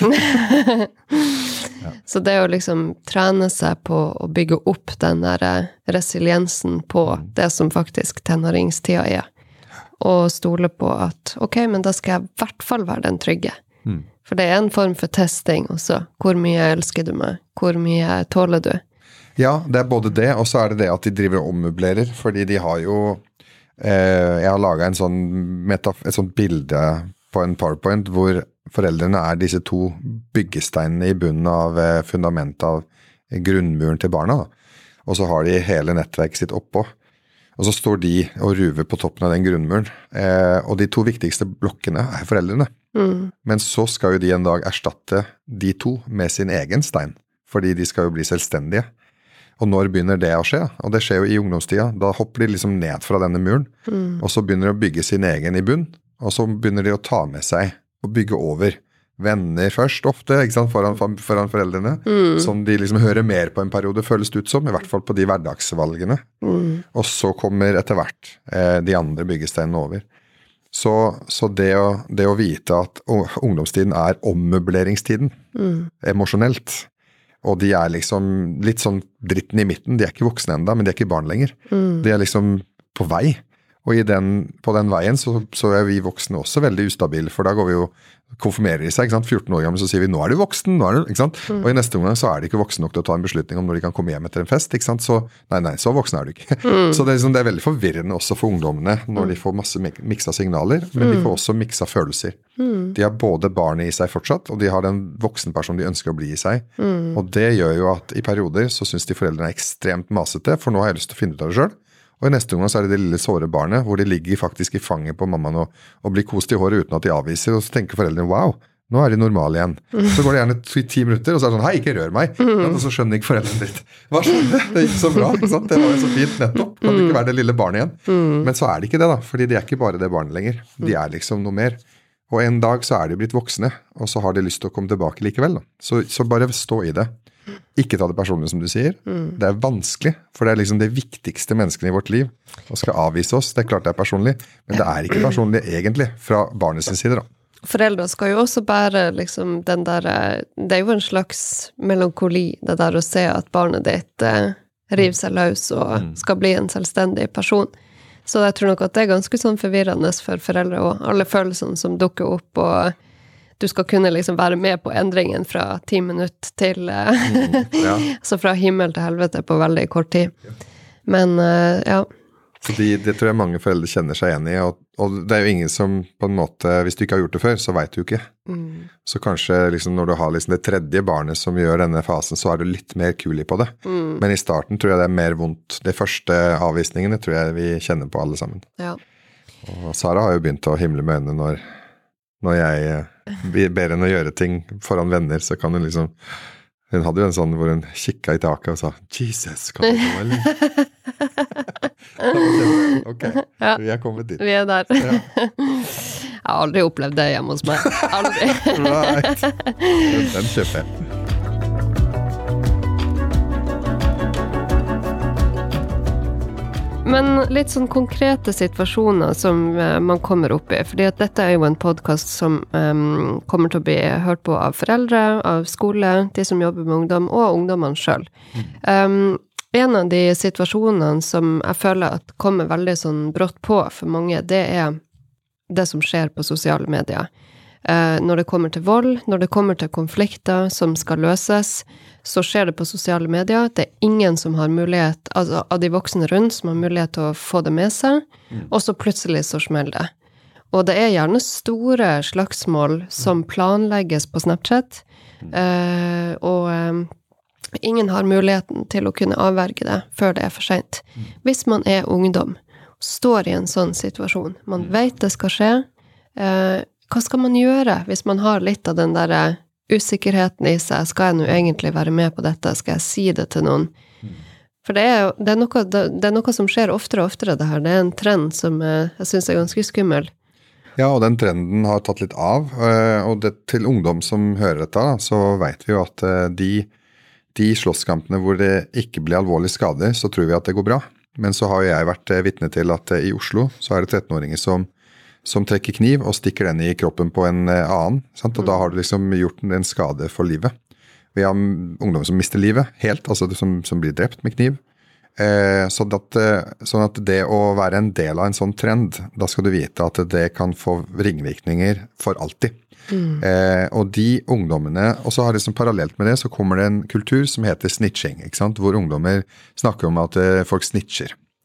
Ja. Så det å liksom trene seg på å bygge opp den der resiliensen på det som faktisk tenåringstida er, og stole på at ok, men da skal jeg i hvert fall være den trygge. Mm. For det er en form for testing også. Hvor mye elsker du meg? Hvor mye tåler du? Ja, det er både det, og så er det det at de driver og ommøblerer, fordi de har jo Eh, jeg har laget en sånn metaf- et sånt bilde på en PowerPoint hvor foreldrene er disse to byggesteinene i bunnen av eh, fundamentet av grunnmuren til barna. Da. Og så har de hele nettverket sitt oppå. Og så står de og ruver på toppen av den grunnmuren. Eh, og de to viktigste blokkene er foreldrene. Mm. Men så skal jo de en dag erstatte de to med sin egen stein. Fordi de skal jo bli selvstendige. Og når begynner det å skje? Og det skjer jo i ungdomstida. Da hopper de liksom ned fra denne muren. Mm. Og så begynner de å bygge sin egen i bunn. Og så begynner de å ta med seg og bygge over. Venner først, ofte, ikke sant, foran, foran foreldrene, mm. som de liksom hører mer på en periode, føles det ut som, i hvert fall på de hverdagsvalgene. Mm. Og så kommer etter hvert eh, de andre byggesteinene over. Så, så det, å, det å vite at ungdomstiden er ommøbleringstiden, mm. emosjonelt, og de er liksom litt sånn dritten i midten, de er ikke voksne enda, men de er ikke barn lenger. Mm. De er liksom på vei. Og i den, på den veien så, så er vi voksne også veldig ustabile, for da går vi jo konfirmerer i seg, ikke sant? fjorten år gammel, så sier vi, nå er du voksen, nå er du, ikke sant? Mm. Og i neste omgang så er de ikke voksne nok til å ta en beslutning om når de kan komme hjem etter en fest, ikke sant? Så, nei, nei, så voksne er du ikke. Mm. Så det er, liksom, det er veldig forvirrende også for ungdommene når de får masse miksa signaler, men mm. de får også miksa følelser. Mm. De har både barnet i seg fortsatt, og de har den voksenpersonen de ønsker å bli i seg. Mm. Og det gjør jo at i perioder så synes de foreldrene er ekstremt masete, for nå har jeg lyst til å finne ut av det selv. Og i neste gang så er det det lille såre barnet, hvor de ligger faktisk i fanget på mammaen og, og blir kost i håret uten at de avviser, og så tenker foreldrene, wow, nå er de normale igjen. Mm. Så går det gjerne ti, ti minutter, og så er det sånn, hei, ikke rør meg. Mm. Og så skjønner ikke foreldrene ditt. Hva skjedde? Det gikk så bra, ikke sant? Det var jo så fint nettopp. Kan det ikke være det lille barnet igjen? Mm. Men så er det ikke det da, fordi de er ikke bare det barnet lenger. De er liksom noe mer. Og en dag så er de blitt voksne, og så har de lyst til å komme tilbake likevel. Da. Så, så bare stå i det. Ikke ta det personlig som du sier. Mm. Det er vanskelig, for det er liksom det viktigste menneskene i vårt liv. Og skal avvise oss, det er klart det er personlig, men det er ikke personlig egentlig fra barnets side da. Foreldre skal jo også bære liksom den der, det er jo en slags melankoli, det der å se at barnet ditt eh, river seg løs og skal bli en selvstendig person. Så jeg tror nok at det er ganske sånn forvirrende for foreldre, og alle følelsene som dukker opp, og du skal kunne liksom være med på endringen fra ti minutter til, mm, ja. så fra himmel til helvete på veldig kort tid. Men, uh, ja. Fordi det tror jeg mange foreldre kjenner seg igjen i, og, og det er jo ingen som på en måte, hvis du ikke har gjort det før, så vet du ikke. Mm. Så kanskje liksom når du har liksom det tredje barnet som gjør denne fasen, så er du litt mer kul på det. Mm. Men i starten tror jeg det er mer vondt. De første avvisningene tror jeg vi kjenner på alle sammen. Ja. Og Sara har jo begynt å himle med øynene når, når jeg ber henne å gjøre ting foran venner, så kan hun liksom, hun hadde jo en sånn hvor hun kikket i taket og sa, Jesus, kan du gå, eller? Ok, ja. Vi er kommet dit. Vi er der. Ja. Jeg har aldri opplevd det hjemme hos meg. Aldri. Right. Den, den kjøper jeg. Men litt sånn konkrete situasjoner som uh, man kommer opp i, fordi at dette er jo en podcast som um, kommer til å bli hørt på av foreldre, av skole, de som jobber med ungdom, og ungdommene selv. Mm. Um, en av de situasjonene som jeg føler at kommer veldig sånn brått på for mange, det er det som skjer på sosiale medier. Uh, når det kommer til vold, når det kommer til konflikter som skal løses, så skjer det på sosiale medier. Det er ingen som har mulighet, altså av de voksne rundt, som har mulighet til å få det med seg, mm. og så plutselig så smeller det. Og det er gjerne store slagsmål som planlegges på Snapchat, mm. uh, og um, ingen har muligheten til å kunne avverge det før det er for sent. Mm. Hvis man er ungdom, står i en sånn situasjon, man mm. vet det skal skje, uh, hva skal man gjøre hvis man har litt av den der usikkerheten i seg? Skal jeg nå egentlig være med på dette? Skal jeg si det til noen? Mm. For det er, jo, det, er noe, det, det er noe som skjer oftere og oftere det her. Det er en trend som jeg synes er ganske skummel. Ja, og den trenden har tatt litt av. Og det, til ungdom som hører dette, så vet vi jo at de, de slåsskampene hvor det ikke blir alvorlig skader, så tror vi at det går bra. Men så har jeg vært vitne til at i Oslo så er det tretten-åringer som som trekker kniv og stikker den i kroppen på en annen, sant? Og mm. da har du liksom gjort en skade for livet. Vi har ungdom som mister livet helt, altså som, som blir drept med kniv. Eh, sånn, at, sånn at det å være en del av en sånn trend, da skal du vite at det kan få ringvirkninger for alltid. Mm. Eh, og de ungdommene, og så har det som parallelt med det, så kommer det en kultur som heter snitching, ikke sant? Hvor ungdommer snakker om at eh, folk snitcher.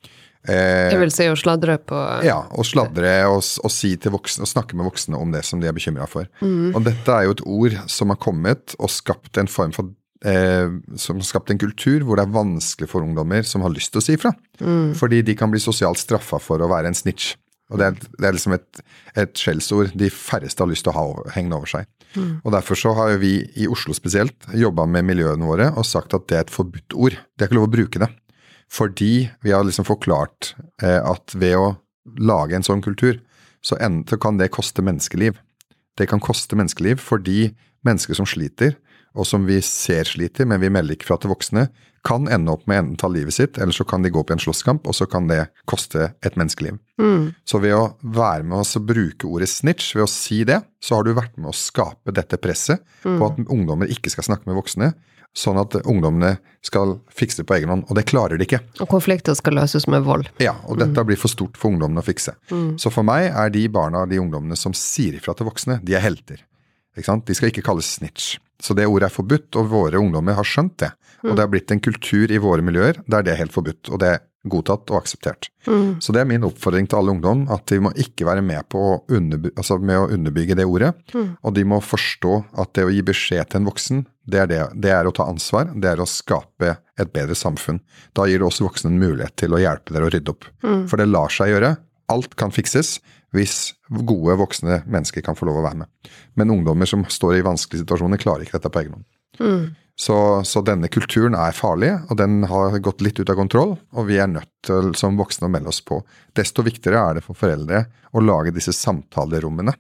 Jeg vil si å sladre på... Ja, og sladre og, og si til voksne, og snakke med voksne om det som de er bekymret for. Mm. Og dette er jo et ord som har kommet og skapt en form for, eh, som har skapt en kultur hvor det er vanskelig for ungdommer som har lyst til å si fra. Mm. Fordi de kan bli sosialt straffet for å være en snitch. Og det er, det er liksom et, et skjellsord de færreste har lyst til å ha hengende over seg. Mm. Og derfor så har vi i Oslo spesielt jobbet med miljøene våre og sagt at det er et forbudt ord. Det er ikke lov å bruke det. Fordi vi har liksom forklart eh, at ved å lage en sånn kultur, så, en, så kan det koste menneskeliv. Det kan koste menneskeliv fordi mennesker som sliter, og som vi ser sliter, men vi melder ikke fra til voksne, kan ende opp med enten ta livet sitt, eller så kan de gå på en slåsskamp, og så kan det koste et menneskeliv. Mm. Så ved å være med oss og bruke ordet snitch, ved å si det, så har du vært med å skape dette presset mm. på at ungdommer ikke skal snakke med voksne, sånn at ungdommene skal fikse det på egen hånd, og det klarer de ikke. Og konflikter skal løses med vold. Ja, og dette mm. blir for stort for ungdommene å fikse. Mm. Så for meg er de barna, de ungdommene som sier ifra til voksne, de er helter. Ikke sant? De skal ikke kalles snitch. Så det ordet er forbudt, og våre ungdommer har skjønt det. Mm. Og det har blitt en kultur i våre miljøer der det er helt forbudt, og det er godtatt og akseptert. Mm. Så det er min oppfordring til alle ungdom, at de må ikke være med på å underbygge, altså med å underbygge det ordet, mm. og de må forstå at det å gi beskjed til en voksen, det er, det, det er å ta ansvar, det er å skape et bedre samfunn. Da gir det også voksne en mulighet til å hjelpe dere å rydde opp. Mm. For det lar seg gjøre. Alt kan fikses hvis gode voksne mennesker kan få lov å være med. Men ungdommer som står i vanskelige situasjoner klarer ikke dette på egen hånd. Mm. Så, så denne kulturen er farlig, og den har gått litt ut av kontroll, og vi er nødt til som voksne å melde oss på. Desto viktigere er det for foreldre å lage disse samtalerommene.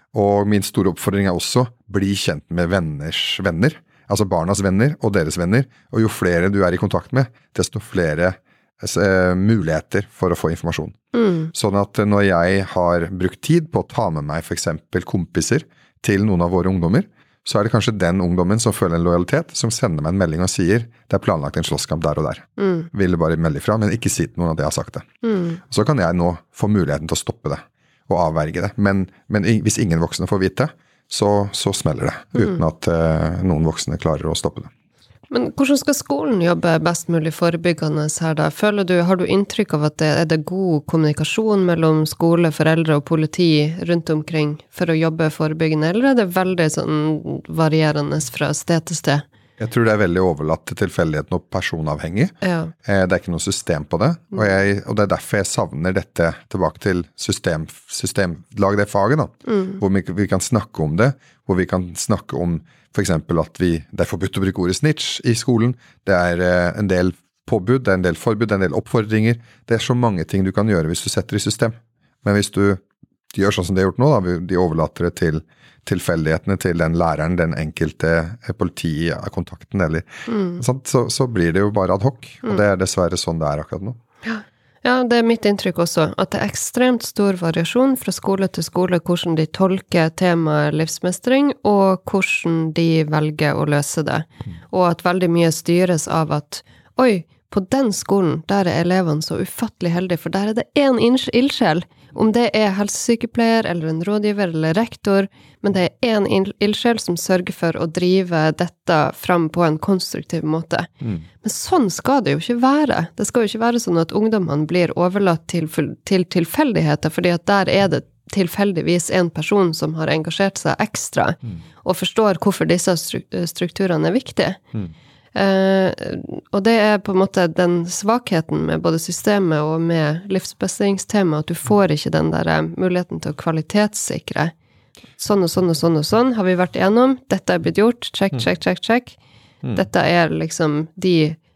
Og min store oppfordring er også bli kjent med venners venner, altså barnas venner og deres venner, og jo flere du er i kontakt med, desto flere eh, muligheter for å få informasjon. Mm. Sånn at når jeg har brukt tid på å ta med meg for eksempel kompiser til noen av våre ungdommer, så er det kanskje den ungdommen som føler en lojalitet, som sender meg en melding og sier, det er planlagt en slåsskamp der og der. Mm. Ville bare melde ifra, men ikke si til noen at jeg har sagt det. Mm. Så kan jeg nå få muligheten til å stoppe det, og avverge det. Men, men hvis ingen voksne får vite, så, så smeller det, uten mm. at uh, noen voksne klarer å stoppe det. Men hvordan skal skolen jobbe best mulig forebyggende her da? Føler du, har du inntrykk av at det er det god kommunikasjon mellom skole, foreldre og politi rundt omkring for å jobbe forebyggende, eller er det veldig sånn varierende fra sted til sted? Jeg tror det er veldig overlatt til tilfeldigheten og personavhengig. Ja. Det er ikke noe system på det, og, jeg, og det er derfor jeg savner dette tilbake til system, system lag det faget da, mm. hvor vi, vi kan snakke om det, hvor vi kan snakke om for eksempel at vi, det er forbudt å bruke ordet snitch i skolen, det er eh, en del påbud, det er en del forbud, det er en del oppfordringer, det er så mange ting du kan gjøre hvis du setter i system. Men hvis du gjør sånn som det er gjort nå, da, de overlater det til tilfeldighetene til den læreren, den enkelte politikontakten, eller mm. sånn, så, så blir det jo bare ad hoc, og det er dessverre sånn det er akkurat nå. Ja. Ja, det er mitt inntrykk også, at det er ekstremt stor variasjon fra skole til skole, hvordan de tolker temaet livsmestring, og hvordan de velger å løse det. Og at veldig mye styres av at, oi, på den skolen, der er elevene så ufattelig heldige, for der er det en ildsjel, om det er helsesykepleier, eller en rådgiver, eller rektor, men det er en ildsjel som sørger for å drive dette fram på en konstruktiv måte. Mm. Men sånn skal det jo ikke være. Det skal jo ikke være sånn at ungdommene blir overlatt til, til tilfeldigheter, fordi at der er det tilfeldigvis en person som har engasjert seg ekstra, mm. og forstår hvorfor disse strukturene er viktige. Mm. Uh, og det er på en måte den svakheten med både systemet og med livsbestringstema, at du får ikke den der muligheten til å kvalitetssikre. Sånn og sånn og sånn og sånn har vi vært igjennom. Dette er blitt gjort. Check, check, check, check. Mm. Dette er liksom de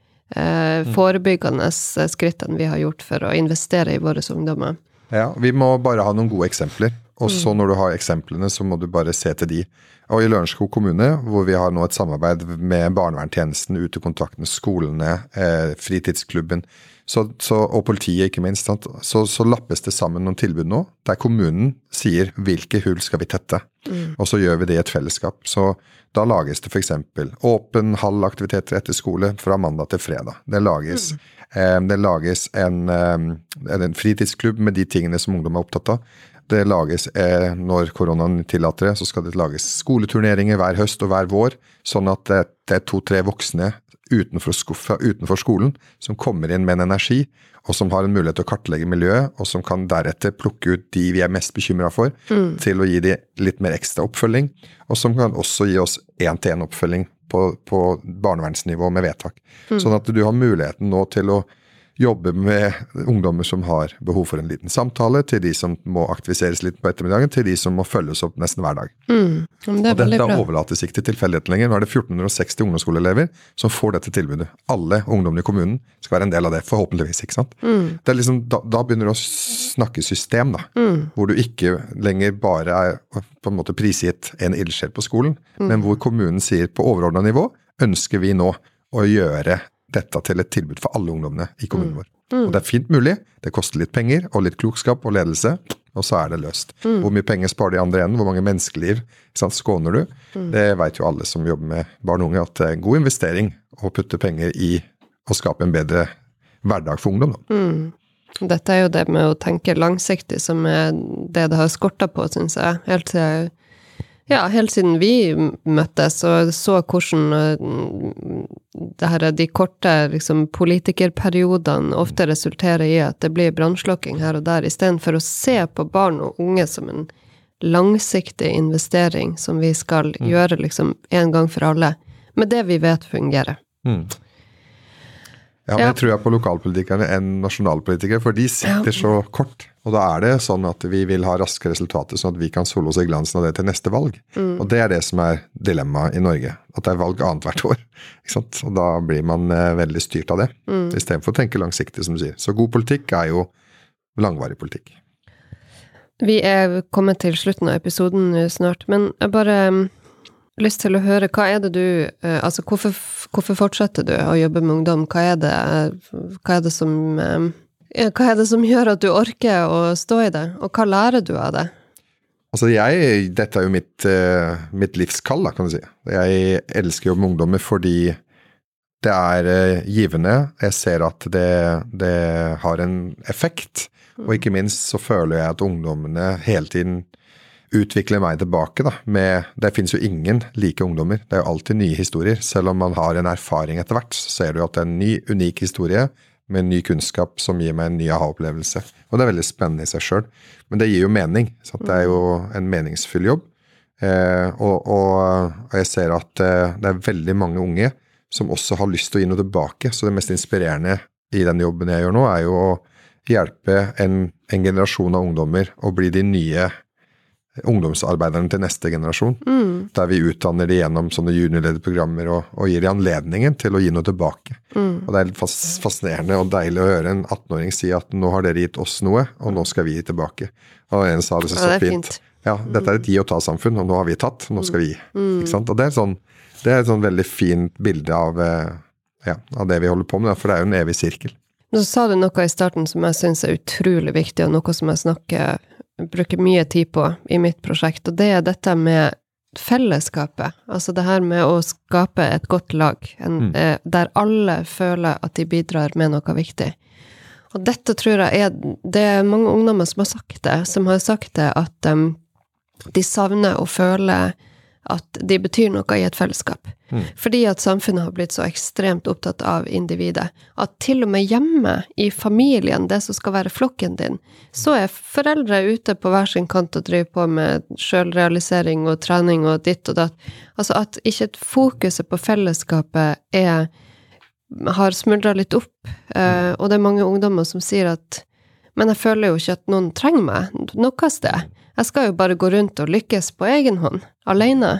uh, forebyggende skrittene vi har gjort for å investere i våre ungdommer. Ja, vi må bare ha noen gode eksempler. Og så når du har eksemplene, så må du bare se til de. Og i Lørenskog kommune, hvor vi har nå et samarbeid med barnevernstjenesten, utekontaktene, skolene, eh, fritidsklubben, så, så, og politiet ikke minst, så, så lappes det sammen noen tilbud nå, der kommunen sier hvilke hull skal vi tette, mm. og så gjør vi det i et fellesskap. Så da lages det for eksempel åpen halvaktiviteter etter skole fra mandag til fredag. Det lages, mm. eh, det lages en, eh, en fritidsklubb med de tingene som ungdom er opptatt av. det lages, eh, når koronaen tillater det, så skal det lages skoleturneringer hver høst og hver vår, sånn at det, det er to-tre voksne utenfor, sko, utenfor skolen som kommer inn med en energi, og som har en mulighet til å kartlegge miljøet, og som kan deretter plukke ut de vi er mest bekymret for, mm. til å gi de litt mer ekstra oppfølging, og som kan også gi oss en-til-en oppfølging på, på barnevernsnivå med vedtak. Mm. Sånn at du har muligheten nå til å jobbe med ungdommer som har behov for en liten samtale, til de som må aktiviseres litt på ettermiddagen, til de som må følges opp nesten hver dag. Mm, det og dette overlates ikke til tilfeldighet lenger. Nå er det fjorten seksti ungdomsskoleelever som får dette tilbudet. Alle ungdommene i kommunen skal være en del av det, forhåpentligvis, ikke sant? Mm. Det er liksom, da, da begynner du å snakke system, da, mm. hvor du ikke lenger bare er på en måte prisgitt en ildsjel på skolen, mm. men hvor kommunen sier på overordnet nivå, ønsker vi nå å gjøre dette til et tilbud for alle ungdommene i kommunen vår. Mm. Mm. Og det er fint mulig, det koster litt penger, og litt klokskap og ledelse, og så er det løst. Mm. Hvor mye penger sparer de andre enden, hvor mange menneskeliv sant, skåner du? Mm. Det vet jo alle som jobber med barn og unge, at det er en god investering å putte penger i å skape en bedre hverdag for ungdom. Mm. Dette er jo det med å tenke langsiktig, som er det det har skortet på, synes jeg. Helt til Ja, helt siden vi møttes og så hvordan det her, de korte liksom, politikerperiodene ofte resulterer i at det blir brannslukking her og der, i stedet for å se på barn og unge som en langsiktig investering som vi skal mm. gjøre liksom, en gang for alle, med det vi vet fungerer. Mm. Ja, men jeg tror jeg på lokalpolitikerne enn nasjonalpolitikere, for de sitter ja. Så kort. Og da er det sånn at vi vil ha raske resultater, sånn at vi kan sole oss i glansen av det til neste valg. Mm. Og det er det som er dilemmaet i Norge, at det er valg annet hvert år. Ikke sant? Og da blir man eh, veldig styrt av det, mm. i stedet for å tenke langsiktig, som du sier. Så god politikk er jo langvarig politikk. Vi er kommet til slutten av episoden snart, men jeg bare lyst til å høre, hva er det du, altså hvorfor, hvorfor fortsetter du å jobbe med ungdom? Hva er det, hva er det som, hva er det som gjør at du orker å stå i det? Og hva lærer du av det? Altså jeg, dette er jo mitt, mitt livskall, da, kan du si. Jeg elsker å jobbe med ungdommer fordi det er givende. Jeg ser at det, det har en effekt, og ikke minst så føler jeg at ungdommene hele tiden utvikler meg tilbake da, med, det finnes jo ingen like ungdommer, det er jo alltid nye historier, selv om man har en erfaring etter hvert, så ser du at det er en ny, unik historie, med ny kunnskap som gir meg en ny aha-opplevelse, og det er veldig spennende i seg selv, men det gir jo mening, så det er jo en meningsfull jobb, eh, og, og, og jeg ser at eh, det er veldig mange unge som også har lyst til å gi noe tilbake, så det mest inspirerende i den jobben jeg gjør nå, er jo å hjelpe en, en generasjon av ungdommer å bli de nye ungdomsarbeiderne til neste generasjon, mm. der vi utdanner de gjennom sånne juniorlederprogrammer og, og gir de anledningen til å gi noe tilbake. Mm. Og det er litt fascinerende og deilig å høre en atten-åring si at nå har dere gitt oss noe, og nå skal vi gi tilbake. Og en sa det så, så ja, det fint. fint. Ja, dette er et gi og ta samfunn, og nå har vi tatt, nå skal vi gi. Mm. Ikke sant? Og det er, sånn, det er et sånn veldig fint bilde av, ja, av det vi holder på med, for det er jo en evig sirkel. Nå sa du noe i starten som jeg synes er utrolig viktig, og noe som jeg snakker bruker mye tid på i mitt prosjekt, og det er dette med fellesskapet, altså det her med å skape et godt lag, en, mm. eh, der alle føler at de bidrar med noe viktig. Og dette tror jeg er, det er mange ungdommer som har sagt det, som har sagt det at um, de savner å føle at de betyr noe i et fellesskap. Mm. Fordi at samfunnet har blitt så ekstremt opptatt av individet, at til og med hjemme i familien, det som skal være flokken din, så er foreldre ute på hver sin kant og driver på med selvrealisering og trening og ditt og datt. Altså at ikke et fokuset på fellesskapet er, har smuldret litt opp, uh, og det er mange ungdommer som sier at men jeg føler jo ikke at noen trenger meg noe sted. Jeg skal jo bare gå rundt og lykkes på egen hånd, alene.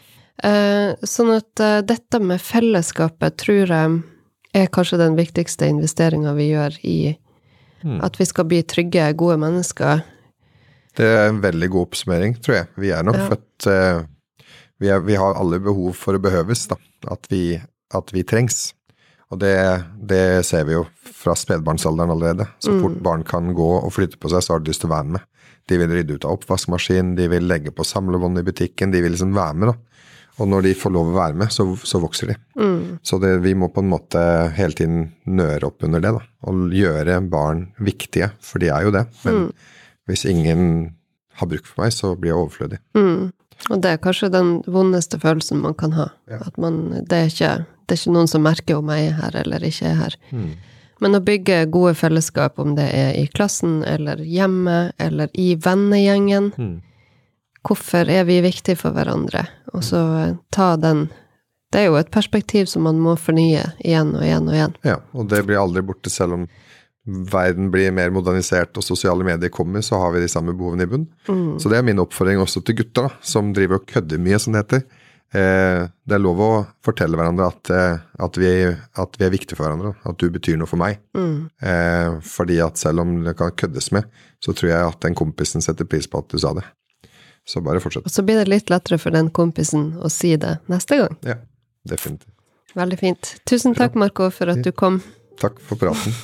Eh, sånn at uh, dette med fellesskapet tror jeg er kanskje den viktigste investeringen vi gjør i mm. at vi skal bli trygge, gode mennesker. Det er en veldig god oppsummering, tror jeg. Vi er nok ja. født, uh, vi, er, vi har alle behov for å behøves, da. At vi, at vi trengs. Og det, det ser vi jo fra spedbarnsalderen allerede. Så fort barn kan gå og flytte på seg, så har de lyst til å være med. De vil rydde ut av oppvaskmaskin, de vil legge på samlebånd i butikken, de vil liksom være med da. Og når de får lov å være med, så, så vokser de. Mm. Så det, vi må på en måte hele tiden nøre opp under det da. Og gjøre barn viktige, for de er jo det. Men mm. hvis ingen har bruk for meg, så blir jeg overflødig. Mm. Og det er kanskje den vondeste følelsen man kan ha. Ja. At man, det, er ikke, det er ikke noen som merker om jeg er her eller ikke er her. Mm. Men å bygge gode fellesskap, om det er i klassen, eller hjemme, eller i vennegjengen, Mm. hvorfor er vi viktige for hverandre? Og så ta den, det er jo et perspektiv som man må fornye igjen og igjen og igjen. Ja, og det blir aldri borte selv om verden blir mer modernisert og sosiale medier kommer, så har vi de samme behovene i bunn. Mm. Så det er min oppfordring også til gutter da, som driver og kødder mye, som det heter. Eh, det er lov å fortelle hverandre at, eh, at, vi, at vi er viktige for hverandre, at du betyr noe for meg. Mm. Eh, fordi at selv om det kan køddes med, så tror jeg at den kompisen setter pris på at du sa det. Så bare fortsett. Og så blir det litt lettere for den kompisen å si det neste gang. Ja, definitivt. Veldig fint. Tusen takk, Marco, for at du kom. Takk for praten.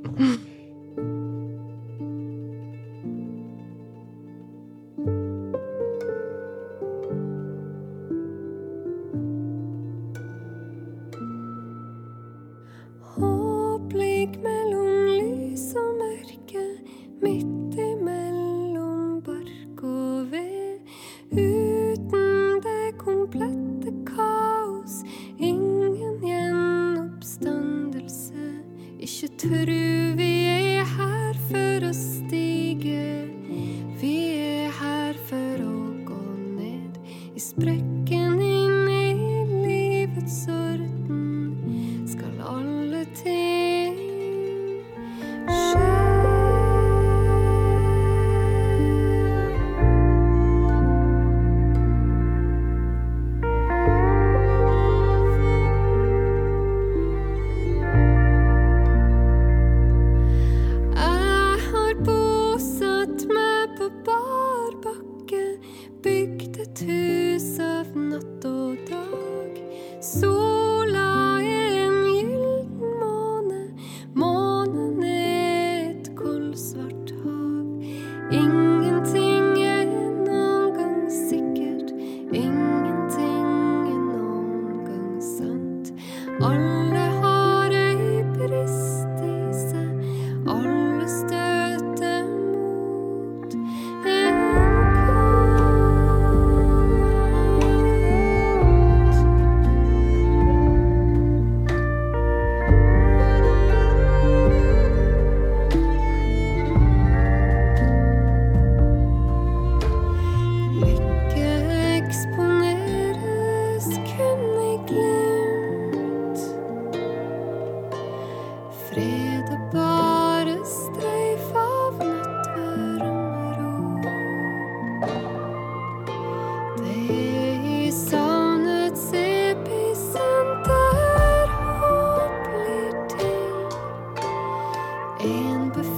Håplik mellom lys og mørke, midt imellom bark og ved, uten det komplette kaos, ingen gjenoppstandelse. Ikke tro vi er her for å stige, vi er her for å gå ned i sprekken inn i livets orden, skal alle ting skje. Bygd et hus av natt og dag. Sola er en gylden måne, månen er et koldsvart hav. Ingenting er noen gang sikkert, ingenting er noen gang sant. Alle har ei brist i seg, alle støter mot en fred er bare streif av nattvarm ro. Det er i savnets episenter håp blir til. En befrielse